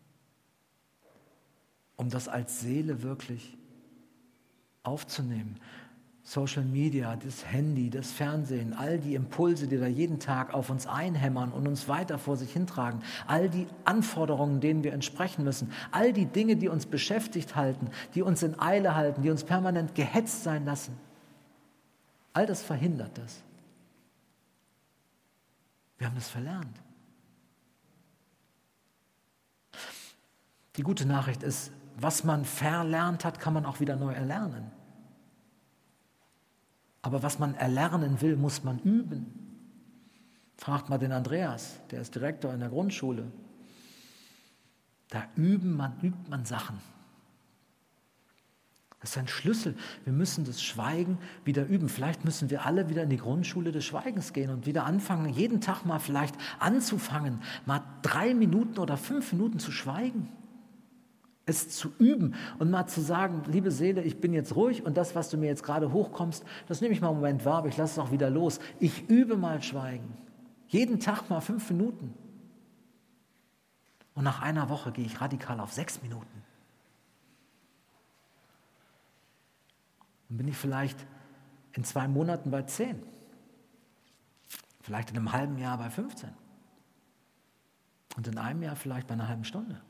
Um das als Seele wirklich aufzunehmen. Social Media, das Handy, das Fernsehen, all die Impulse, die da jeden Tag auf uns einhämmern und uns weiter vor sich hintragen, all die Anforderungen, denen wir entsprechen müssen, all die Dinge, die uns beschäftigt halten, die uns in Eile halten, die uns permanent gehetzt sein lassen, all das verhindert das. Wir haben das verlernt. Die gute Nachricht ist, was man verlernt hat, kann man auch wieder neu erlernen. Aber was man erlernen will, muss man üben. Fragt mal den Andreas, der ist Direktor in der Grundschule. Da üben man, übt man Sachen. Das ist ein Schlüssel. Wir müssen das Schweigen wieder üben. Vielleicht müssen wir alle wieder in die Grundschule des Schweigens gehen und wieder anfangen, jeden Tag mal vielleicht anzufangen, mal drei Minuten oder fünf Minuten zu schweigen. Es zu üben und mal zu sagen, liebe Seele, ich bin jetzt ruhig und das, was du mir jetzt gerade hochkommst, das nehme ich mal einen Moment wahr, aber ich lasse es auch wieder los. Ich übe mal Schweigen. Jeden Tag mal fünf Minuten. Und nach einer Woche gehe ich radikal auf sechs Minuten. Dann bin ich vielleicht in zwei Monaten bei zehn. Vielleicht in einem halben Jahr bei fünfzehn. Und in einem Jahr vielleicht bei einer halben Stunde.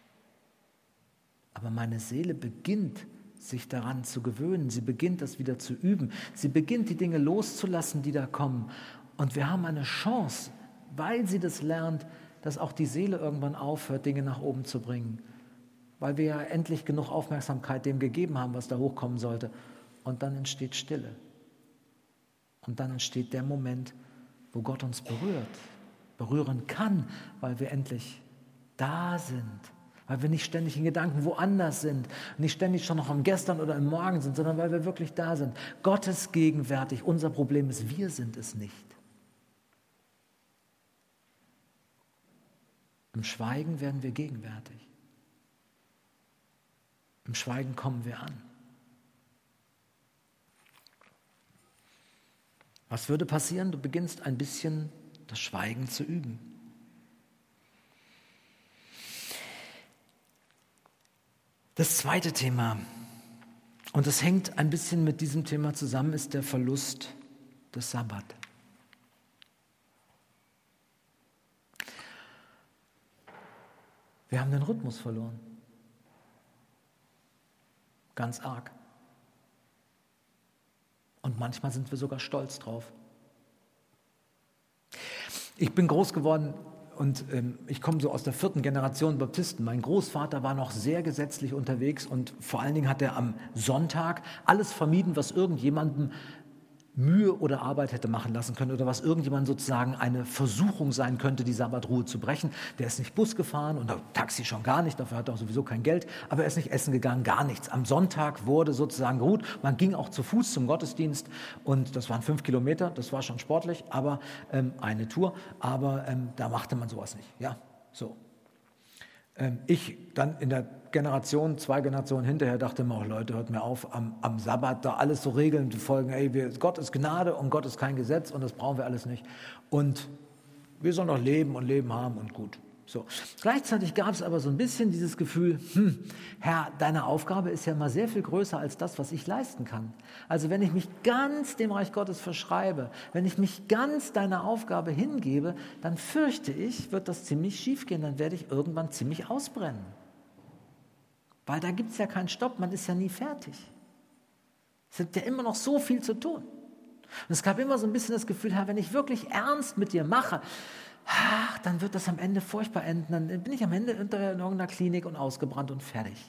Aber meine Seele beginnt, sich daran zu gewöhnen. Sie beginnt, das wieder zu üben. Sie beginnt, die Dinge loszulassen, die da kommen. Und wir haben eine Chance, weil sie das lernt, dass auch die Seele irgendwann aufhört, Dinge nach oben zu bringen, weil wir ja endlich genug Aufmerksamkeit dem gegeben haben, was da hochkommen sollte. Und dann entsteht Stille. Und dann entsteht der Moment, wo Gott uns berührt, berühren kann, weil wir endlich da sind, weil wir nicht ständig in Gedanken woanders sind, nicht ständig schon noch am Gestern oder im Morgen sind, sondern weil wir wirklich da sind. Gott ist gegenwärtig, unser Problem ist, wir sind es nicht. Im Schweigen werden wir gegenwärtig. Im Schweigen kommen wir an. Was würde passieren? Du beginnst ein bisschen das Schweigen zu üben. Das zweite Thema, und es hängt ein bisschen mit diesem Thema zusammen, ist der Verlust des Sabbat. Wir haben den Rhythmus verloren. Ganz arg. Und manchmal sind wir sogar stolz drauf. Ich bin groß geworden und ähm, ich komme so aus der vierten Generation Baptisten. Mein Großvater war noch sehr gesetzlich unterwegs und vor allen Dingen hat er am Sonntag alles vermieden, was irgendjemandem Mühe oder Arbeit hätte machen lassen können oder was irgendjemand sozusagen eine Versuchung sein könnte, die Sabbatruhe zu brechen. Der ist nicht Bus gefahren und Taxi schon gar nicht, dafür hat er auch sowieso kein Geld, aber er ist nicht essen gegangen, gar nichts. Am Sonntag wurde sozusagen geruht, man ging auch zu Fuß zum Gottesdienst und das waren fünf Kilometer, das war schon sportlich, aber ähm, eine Tour, aber ähm, da machte man sowas nicht. Ja, so. Ähm, ich dann in der Generation, zwei Generationen hinterher dachte mir auch, Leute, hört mir auf, am, am Sabbat da alles so Regeln zu folgen, ey, wir, Gott ist Gnade und Gott ist kein Gesetz und das brauchen wir alles nicht. Und wir sollen doch leben und Leben haben und gut. So. Gleichzeitig gab es aber so ein bisschen dieses Gefühl, hm, Herr, deine Aufgabe ist ja mal sehr viel größer als das, was ich leisten kann. Also wenn ich mich ganz dem Reich Gottes verschreibe, wenn ich mich ganz deiner Aufgabe hingebe, dann fürchte ich, wird das ziemlich schief gehen, dann werde ich irgendwann ziemlich ausbrennen. Weil da gibt es ja keinen Stopp, man ist ja nie fertig. Es gibt ja immer noch so viel zu tun. Und es gab immer so ein bisschen das Gefühl, Herr, wenn ich wirklich ernst mit dir mache, ach, dann wird das am Ende furchtbar enden. Dann bin ich am Ende in irgendeiner Klinik und ausgebrannt und fertig.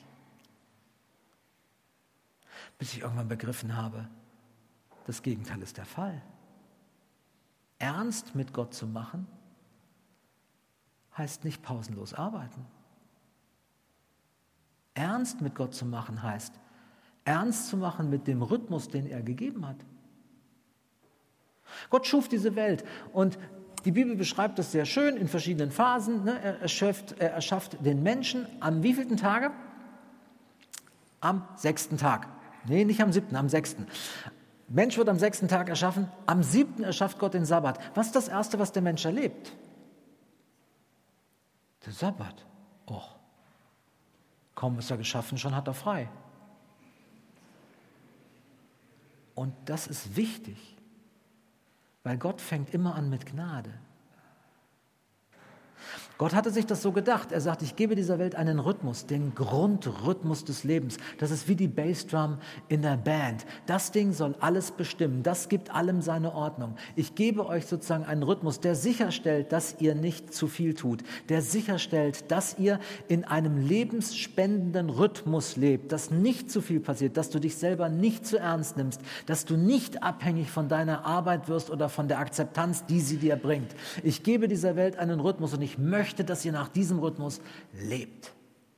Bis ich irgendwann begriffen habe, das Gegenteil ist der Fall. Ernst mit Gott zu machen, heißt nicht pausenlos arbeiten. Ernst mit Gott zu machen heißt, ernst zu machen mit dem Rhythmus, den er gegeben hat. Gott schuf diese Welt und die Bibel beschreibt das sehr schön in verschiedenen Phasen. Ne? Er, erschafft, er erschafft den Menschen am wievielten Tage? Am sechsten Tag. Nee, nicht am siebten, am sechsten. Mensch wird am sechsten Tag erschaffen, am siebten erschafft Gott den Sabbat. Was ist das Erste, was der Mensch erlebt? Der Sabbat. Och. Kaum ist er geschaffen, schon hat er frei. Und das ist wichtig, weil Gott fängt immer an mit Gnade. Gott hatte sich das so gedacht. Er sagt, ich gebe dieser Welt einen Rhythmus, den Grundrhythmus des Lebens. Das ist wie die Bassdrum in der Band. Das Ding soll alles bestimmen. Das gibt allem seine Ordnung. Ich gebe euch sozusagen einen Rhythmus, der sicherstellt, dass ihr nicht zu viel tut. Der sicherstellt, dass ihr in einem lebensspendenden Rhythmus lebt, dass nicht zu viel passiert, dass du dich selber nicht zu ernst nimmst, dass du nicht abhängig von deiner Arbeit wirst oder von der Akzeptanz, die sie dir bringt. Ich gebe dieser Welt einen Rhythmus und ich möchte, dass ihr nach diesem Rhythmus lebt.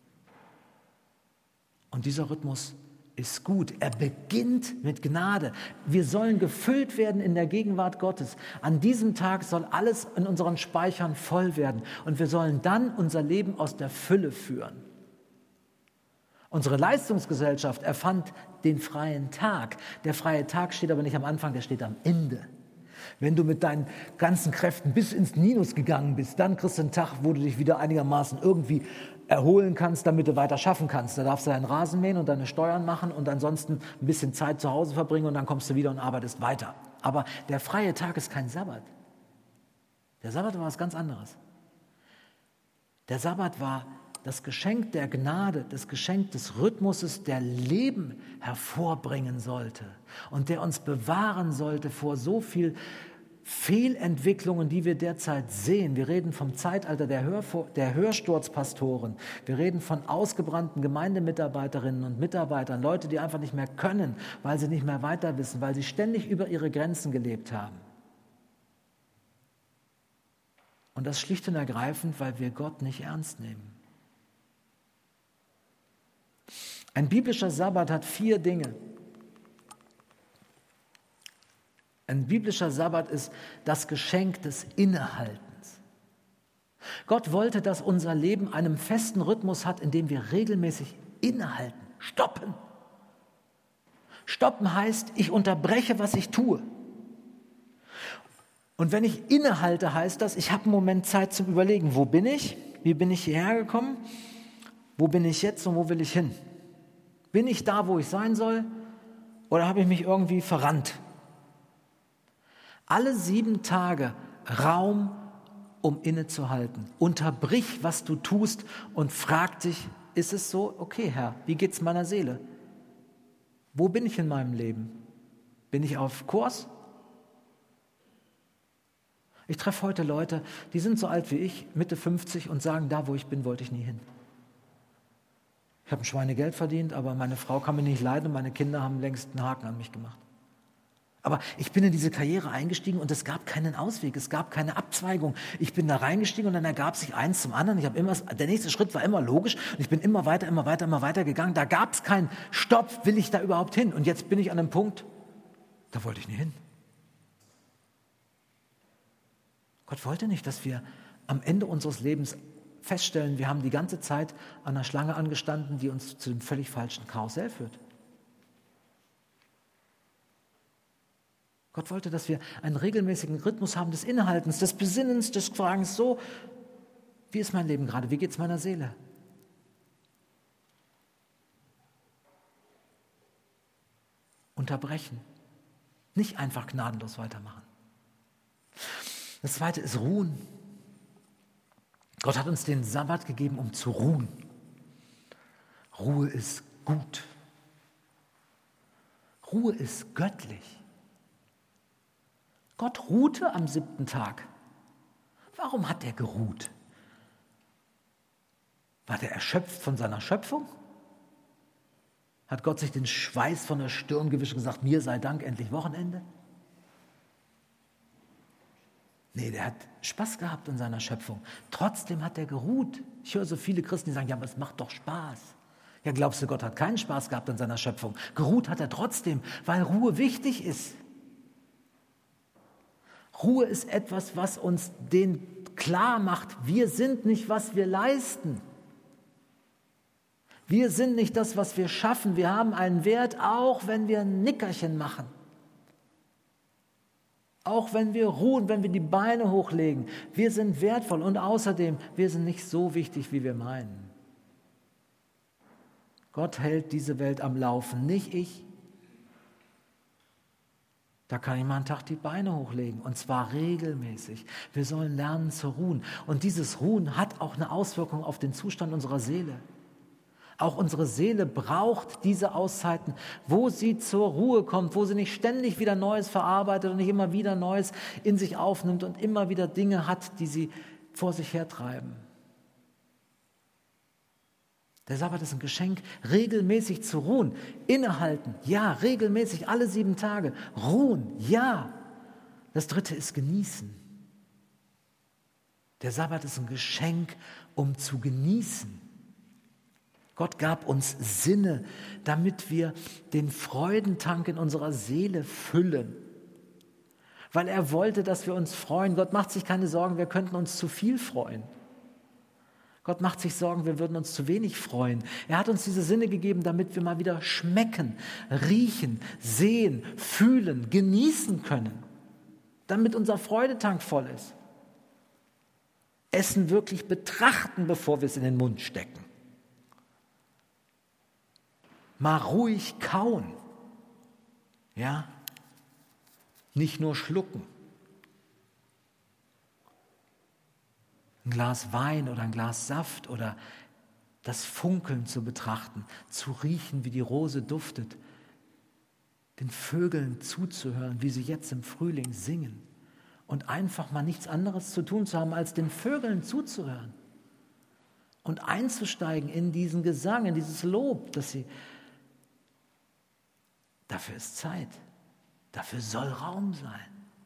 Und dieser Rhythmus ist gut. Er beginnt mit Gnade. Wir sollen gefüllt werden in der Gegenwart Gottes. An diesem Tag soll alles in unseren Speichern voll werden. Und wir sollen dann unser Leben aus der Fülle führen. Unsere Leistungsgesellschaft erfand den freien Tag. Der freie Tag steht aber nicht am Anfang, der steht am Ende. Wenn du mit deinen ganzen Kräften bis ins Minus gegangen bist, dann kriegst du einen Tag, wo du dich wieder einigermaßen irgendwie erholen kannst, damit du weiter schaffen kannst. Da darfst du deinen Rasen mähen und deine Steuern machen und ansonsten ein bisschen Zeit zu Hause verbringen und dann kommst du wieder und arbeitest weiter. Aber der freie Tag ist kein Sabbat. Der Sabbat war was ganz anderes. Der Sabbat war das Geschenk der Gnade, das Geschenk des Rhythmuses, der Leben hervorbringen sollte und der uns bewahren sollte vor so viel Fehlentwicklungen, die wir derzeit sehen. Wir reden vom Zeitalter der, Hör, der Hörsturzpastoren. Wir reden von ausgebrannten Gemeindemitarbeiterinnen und Mitarbeitern, Leute, die einfach nicht mehr können, weil sie nicht mehr weiter wissen, weil sie ständig über ihre Grenzen gelebt haben. Und das schlicht und ergreifend, weil wir Gott nicht ernst nehmen. Ein biblischer Sabbat hat vier Dinge. Ein biblischer Sabbat ist das Geschenk des Innehaltens. Gott wollte, dass unser Leben einen festen Rhythmus hat, in dem wir regelmäßig innehalten, stoppen. Stoppen heißt, ich unterbreche, was ich tue. Und wenn ich innehalte, heißt das, ich habe einen Moment Zeit zum Überlegen, wo bin ich, wie bin ich hierher gekommen, wo bin ich jetzt und wo will ich hin? Bin ich da, wo ich sein soll, oder habe ich mich irgendwie verrannt? Alle sieben Tage Raum, um innezuhalten. Unterbrich, was du tust und frag dich, ist es so? Okay, Herr, wie geht's meiner Seele? Wo bin ich in meinem Leben? Bin ich auf Kurs? Ich treffe heute Leute, die sind so alt wie ich, Mitte fünfzig, und sagen, da wo ich bin, wollte ich nie hin. Ich habe ein Schweinegeld verdient, aber meine Frau kann mich nicht leiden und meine Kinder haben längst einen Haken an mich gemacht. Aber ich bin in diese Karriere eingestiegen und es gab keinen Ausweg, es gab keine Abzweigung. Ich bin da reingestiegen und dann ergab sich eins zum anderen. Ich habe immer, der nächste Schritt war immer logisch und ich bin immer weiter, immer weiter, immer weiter gegangen. Da gab es keinen Stopp, will ich da überhaupt hin? Und jetzt bin ich an einem Punkt, da wollte ich nie hin. Gott wollte nicht, dass wir am Ende unseres Lebens feststellen, wir haben die ganze Zeit an einer Schlange angestanden, die uns zu dem völlig falschen Karussell führt. Gott wollte, dass wir einen regelmäßigen Rhythmus haben des Innehaltens, des Besinnens, des Fragens, so, wie ist mein Leben gerade, wie geht es meiner Seele? Unterbrechen, nicht einfach gnadenlos weitermachen. Das zweite ist Ruhen. Gott hat uns den Sabbat gegeben, um zu ruhen. Ruhe ist gut. Ruhe ist göttlich. Gott ruhte am siebten Tag. Warum hat er geruht? War der erschöpft von seiner Schöpfung? Hat Gott sich den Schweiß von der Stirn gewischt und gesagt, mir sei Dank, endlich Wochenende? Nee, der hat Spaß gehabt in seiner Schöpfung. Trotzdem hat er geruht. Ich höre so viele Christen, die sagen, ja, aber es macht doch Spaß. Ja, glaubst du, Gott hat keinen Spaß gehabt in seiner Schöpfung? Geruht hat er trotzdem, weil Ruhe wichtig ist. Ruhe ist etwas, was uns den klar macht, wir sind nicht, was wir leisten. Wir sind nicht das, was wir schaffen. Wir haben einen Wert, auch wenn wir ein Nickerchen machen. Auch wenn wir ruhen, wenn wir die Beine hochlegen. Wir sind wertvoll und außerdem, wir sind nicht so wichtig, wie wir meinen. Gott hält diese Welt am Laufen, nicht ich. Da kann ich mal einen Tag die Beine hochlegen und zwar regelmäßig. Wir sollen lernen zu ruhen. Und dieses Ruhen hat auch eine Auswirkung auf den Zustand unserer Seele. Auch unsere Seele braucht diese Auszeiten, wo sie zur Ruhe kommt, wo sie nicht ständig wieder Neues verarbeitet und nicht immer wieder Neues in sich aufnimmt und immer wieder Dinge hat, die sie vor sich hertreiben. Der Sabbat ist ein Geschenk, regelmäßig zu ruhen, innehalten, ja, regelmäßig, alle sieben Tage, ruhen, ja. Das dritte ist genießen. Der Sabbat ist ein Geschenk, um zu genießen. Gott gab uns Sinne, damit wir den Freudentank in unserer Seele füllen. Weil er wollte, dass wir uns freuen. Gott macht sich keine Sorgen, wir könnten uns zu viel freuen. Gott macht sich Sorgen, wir würden uns zu wenig freuen. Er hat uns diese Sinne gegeben, damit wir mal wieder schmecken, riechen, sehen, fühlen, genießen können. Damit unser Freudetank voll ist. Essen wirklich betrachten, bevor wir es in den Mund stecken. Mal ruhig kauen. Ja? Nicht nur schlucken. Ein Glas Wein oder ein Glas Saft oder das Funkeln zu betrachten, zu riechen, wie die Rose duftet, den Vögeln zuzuhören, wie sie jetzt im Frühling singen und einfach mal nichts anderes zu tun zu haben, als den Vögeln zuzuhören und einzusteigen in diesen Gesang, in dieses Lob, dass sie, dafür ist Zeit, dafür soll Raum sein.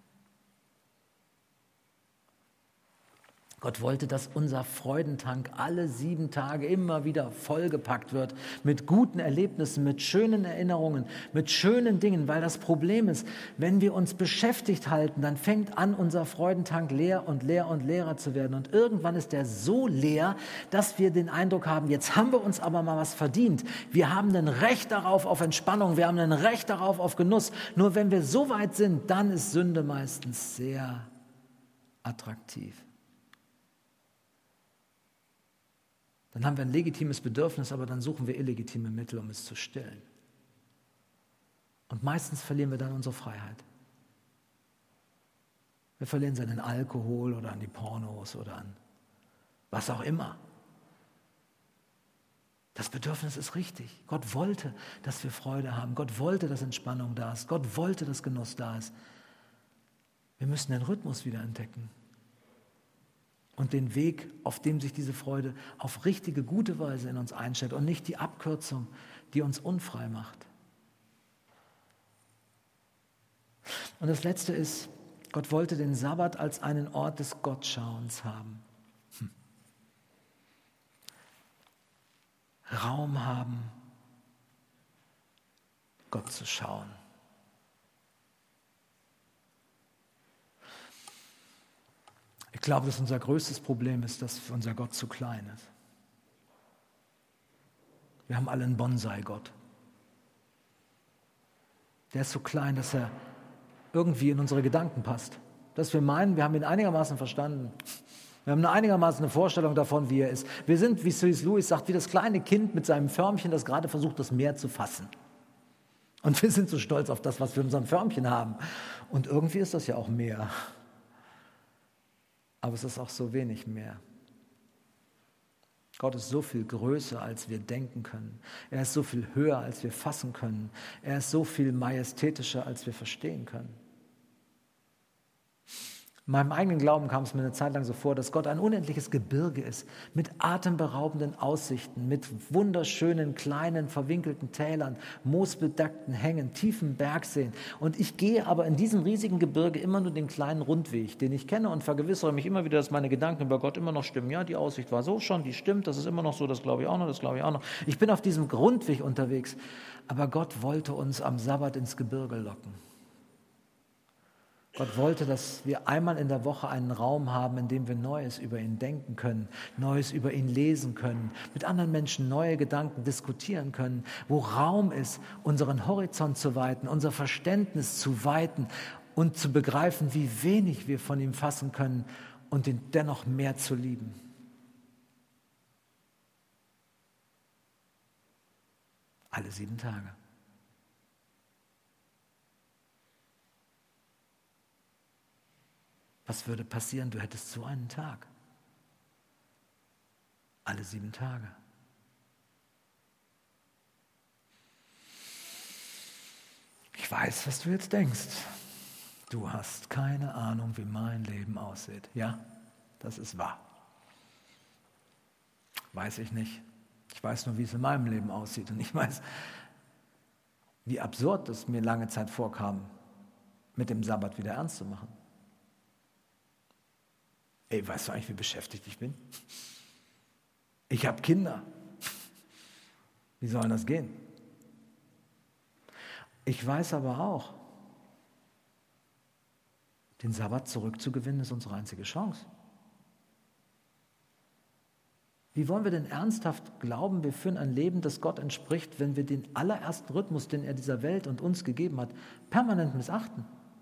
Gott wollte, dass unser Freudentank alle sieben Tage immer wieder vollgepackt wird mit guten Erlebnissen, mit schönen Erinnerungen, mit schönen Dingen, weil das Problem ist, wenn wir uns beschäftigt halten, dann fängt an, unser Freudentank leer und leer und leerer zu werden. Und irgendwann ist der so leer, dass wir den Eindruck haben, jetzt haben wir uns aber mal was verdient. Wir haben ein Recht darauf auf Entspannung, wir haben ein Recht darauf auf Genuss. Nur wenn wir so weit sind, dann ist Sünde meistens sehr attraktiv. Dann haben wir ein legitimes Bedürfnis, aber dann suchen wir illegitime Mittel, um es zu stillen. Und meistens verlieren wir dann unsere Freiheit. Wir verlieren sie an den Alkohol oder an die Pornos oder an was auch immer. Das Bedürfnis ist richtig. Gott wollte, dass wir Freude haben. Gott wollte, dass Entspannung da ist. Gott wollte, dass Genuss da ist. Wir müssen den Rhythmus wieder entdecken. Und den Weg, auf dem sich diese Freude auf richtige, gute Weise in uns einstellt und nicht die Abkürzung, die uns unfrei macht. Und das Letzte ist, Gott wollte den Sabbat als einen Ort des Gottschauens haben. Hm. Raum haben, Gott zu schauen. Ich glaube, dass unser größtes Problem ist, dass unser Gott zu klein ist. Wir haben alle einen Bonsai-Gott. Der ist so klein, dass er irgendwie in unsere Gedanken passt. Dass wir meinen, wir haben ihn einigermaßen verstanden. Wir haben eine einigermaßen eine Vorstellung davon, wie er ist. Wir sind, wie C S Lewis sagt, wie das kleine Kind mit seinem Förmchen, das gerade versucht, das Meer zu fassen. Und wir sind so stolz auf das, was wir in unserem Förmchen haben. Und irgendwie ist das ja auch Meer. Aber es ist auch so wenig mehr. Gott ist so viel größer, als wir denken können. Er ist so viel höher, als wir fassen können. Er ist so viel majestätischer, als wir verstehen können. In meinem eigenen Glauben kam es mir eine Zeit lang so vor, dass Gott ein unendliches Gebirge ist, mit atemberaubenden Aussichten, mit wunderschönen, kleinen, verwinkelten Tälern, moosbedeckten Hängen, tiefen Bergseen. Und ich gehe aber in diesem riesigen Gebirge immer nur den kleinen Rundweg, den ich kenne, und vergewissere mich immer wieder, dass meine Gedanken über Gott immer noch stimmen. Ja, die Aussicht war so schon, die stimmt, das ist immer noch so, das glaube ich auch noch, das glaube ich auch noch. Ich bin auf diesem Rundweg unterwegs, aber Gott wollte uns am Sabbat ins Gebirge locken. Gott wollte, dass wir einmal in der Woche einen Raum haben, in dem wir Neues über ihn denken können, Neues über ihn lesen können, mit anderen Menschen neue Gedanken diskutieren können, wo Raum ist, unseren Horizont zu weiten, unser Verständnis zu weiten und zu begreifen, wie wenig wir von ihm fassen können und ihn dennoch mehr zu lieben. Alle sieben Tage. Was würde passieren? Du hättest so einen Tag. Alle sieben Tage. Ich weiß, was du jetzt denkst. Du hast keine Ahnung, wie mein Leben aussieht. Ja, das ist wahr. Weiß ich nicht. Ich weiß nur, wie es in meinem Leben aussieht. Und ich weiß, wie absurd es mir lange Zeit vorkam, mit dem Sabbat wieder ernst zu machen. Ey, weißt du eigentlich, wie beschäftigt ich bin? Ich habe Kinder. Wie soll das gehen? Ich weiß aber auch, den Sabbat zurückzugewinnen ist unsere einzige Chance. Wie wollen wir denn ernsthaft glauben, wir führen ein Leben, das Gott entspricht, wenn wir den allerersten Rhythmus, den er dieser Welt und uns gegeben hat, permanent missachten?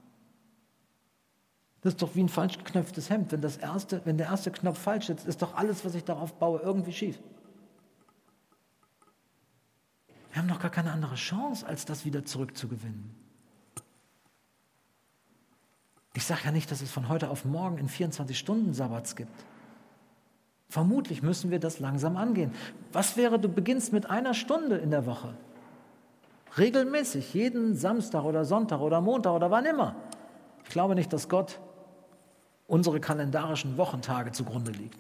Das ist doch wie ein falsch geknöpftes Hemd. Wenn, das erste, wenn der erste Knopf falsch sitzt, ist doch alles, was ich darauf baue, irgendwie schief. Wir haben doch gar keine andere Chance, als das wieder zurückzugewinnen. Ich sage ja nicht, dass es von heute auf morgen in vierundzwanzig Stunden Sabbats gibt. Vermutlich müssen wir das langsam angehen. Was wäre, du beginnst mit einer Stunde in der Woche? Regelmäßig, jeden Samstag oder Sonntag oder Montag oder wann immer. Ich glaube nicht, dass Gott unsere kalendarischen Wochentage zugrunde liegt.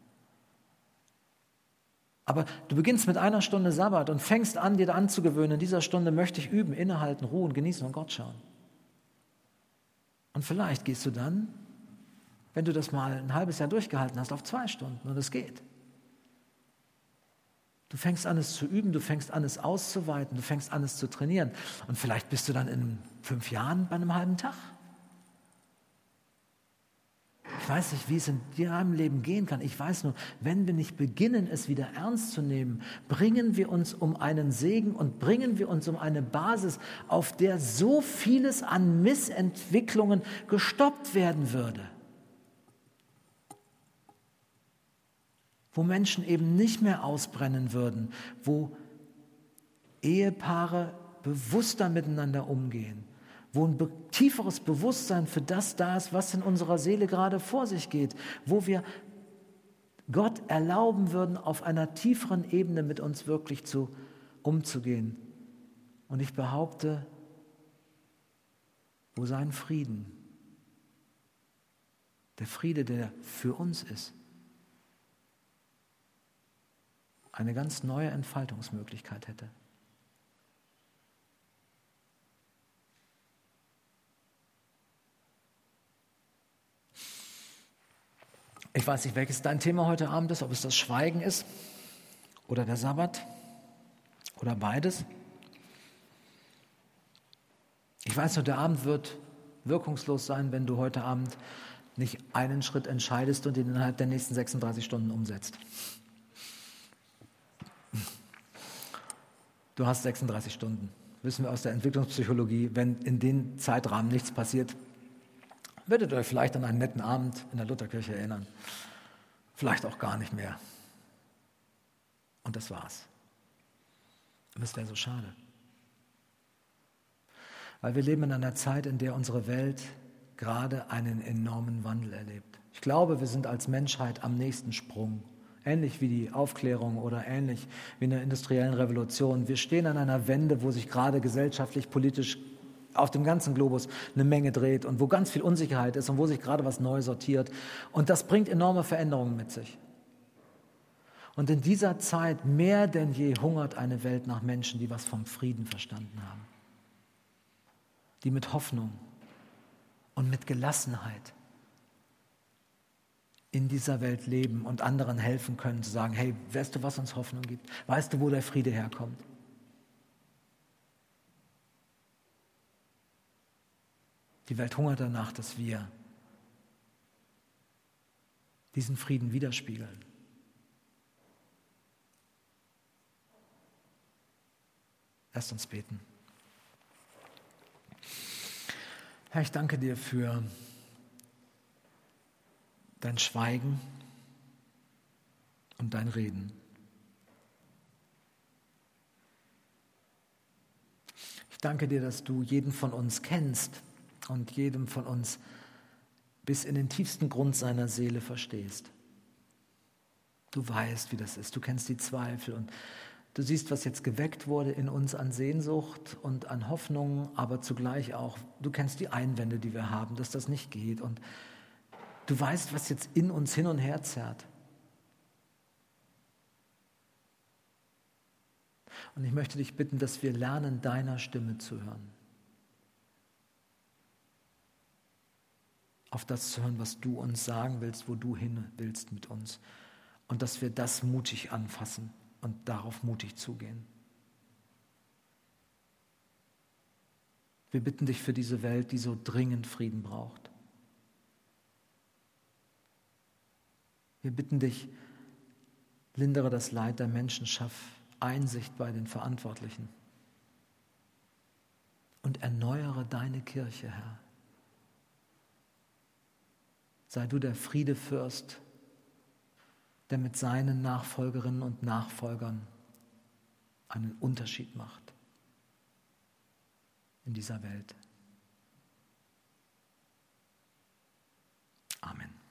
Aber du beginnst mit einer Stunde Sabbat und fängst an, dir anzugewöhnen, in dieser Stunde möchte ich üben, innehalten, ruhen, genießen und Gott schauen. Und vielleicht gehst du dann, wenn du das mal ein halbes Jahr durchgehalten hast, auf zwei Stunden und es geht. Du fängst an, es zu üben, du fängst an, es auszuweiten, du fängst an, es zu trainieren. Und vielleicht bist du dann in fünf Jahren bei einem halben Tag. Ich weiß nicht, wie es in deinem Leben gehen kann. Ich weiß nur, wenn wir nicht beginnen, es wieder ernst zu nehmen, bringen wir uns um einen Segen und bringen wir uns um eine Basis, auf der so vieles an Missentwicklungen gestoppt werden würde. Wo Menschen eben nicht mehr ausbrennen würden, wo Ehepaare bewusster miteinander umgehen, wo ein be- tieferes Bewusstsein für das da ist, was in unserer Seele gerade vor sich geht, wo wir Gott erlauben würden, auf einer tieferen Ebene mit uns wirklich zu, umzugehen. Und ich behaupte, wo sein Frieden, der Friede, der für uns ist, eine ganz neue Entfaltungsmöglichkeit hätte. Ich weiß nicht, welches dein Thema heute Abend ist, ob es das Schweigen ist oder der Sabbat oder beides. Ich weiß nur, der Abend wird wirkungslos sein, wenn du heute Abend nicht einen Schritt entscheidest und ihn innerhalb der nächsten sechsunddreißig Stunden umsetzt. Du hast sechsunddreißig Stunden, wissen wir aus der Entwicklungspsychologie. Wenn in dem Zeitrahmen nichts passiert, werdet ihr euch vielleicht an einen netten Abend in der Lutherkirche erinnern. Vielleicht auch gar nicht mehr. Und das war's. Und das wäre so schade. Weil wir leben in einer Zeit, in der unsere Welt gerade einen enormen Wandel erlebt. Ich glaube, wir sind als Menschheit am nächsten Sprung. Ähnlich wie die Aufklärung oder ähnlich wie in der industriellen Revolution. Wir stehen an einer Wende, wo sich gerade gesellschaftlich, politisch auf dem ganzen Globus eine Menge dreht und wo ganz viel Unsicherheit ist und wo sich gerade was neu sortiert. Und das bringt enorme Veränderungen mit sich. Und in dieser Zeit mehr denn je hungert eine Welt nach Menschen, die was vom Frieden verstanden haben. Die mit Hoffnung und mit Gelassenheit in dieser Welt leben und anderen helfen können, zu sagen, hey, weißt du, was uns Hoffnung gibt? Weißt du, wo der Friede herkommt? Die Welt hungert danach, dass wir diesen Frieden widerspiegeln. Lasst uns beten. Herr, ich danke dir für dein Schweigen und dein Reden. Ich danke dir, dass du jeden von uns kennst und jedem von uns bis in den tiefsten Grund seiner Seele verstehst. Du weißt, wie das ist. Du kennst die Zweifel und du siehst, was jetzt geweckt wurde in uns an Sehnsucht und an Hoffnung, aber zugleich auch, du kennst die Einwände, die wir haben, dass das nicht geht. Und du weißt, was jetzt in uns hin und her zerrt. Und ich möchte dich bitten, dass wir lernen, deiner Stimme zu hören. Auf das zu hören, was du uns sagen willst, wo du hin willst mit uns. Und dass wir das mutig anfassen und darauf mutig zugehen. Wir bitten dich für diese Welt, die so dringend Frieden braucht. Wir bitten dich, lindere das Leid der Menschen, schaff Einsicht bei den Verantwortlichen und erneuere deine Kirche, Herr. Sei du der Friedefürst, der mit seinen Nachfolgerinnen und Nachfolgern einen Unterschied macht in dieser Welt. Amen.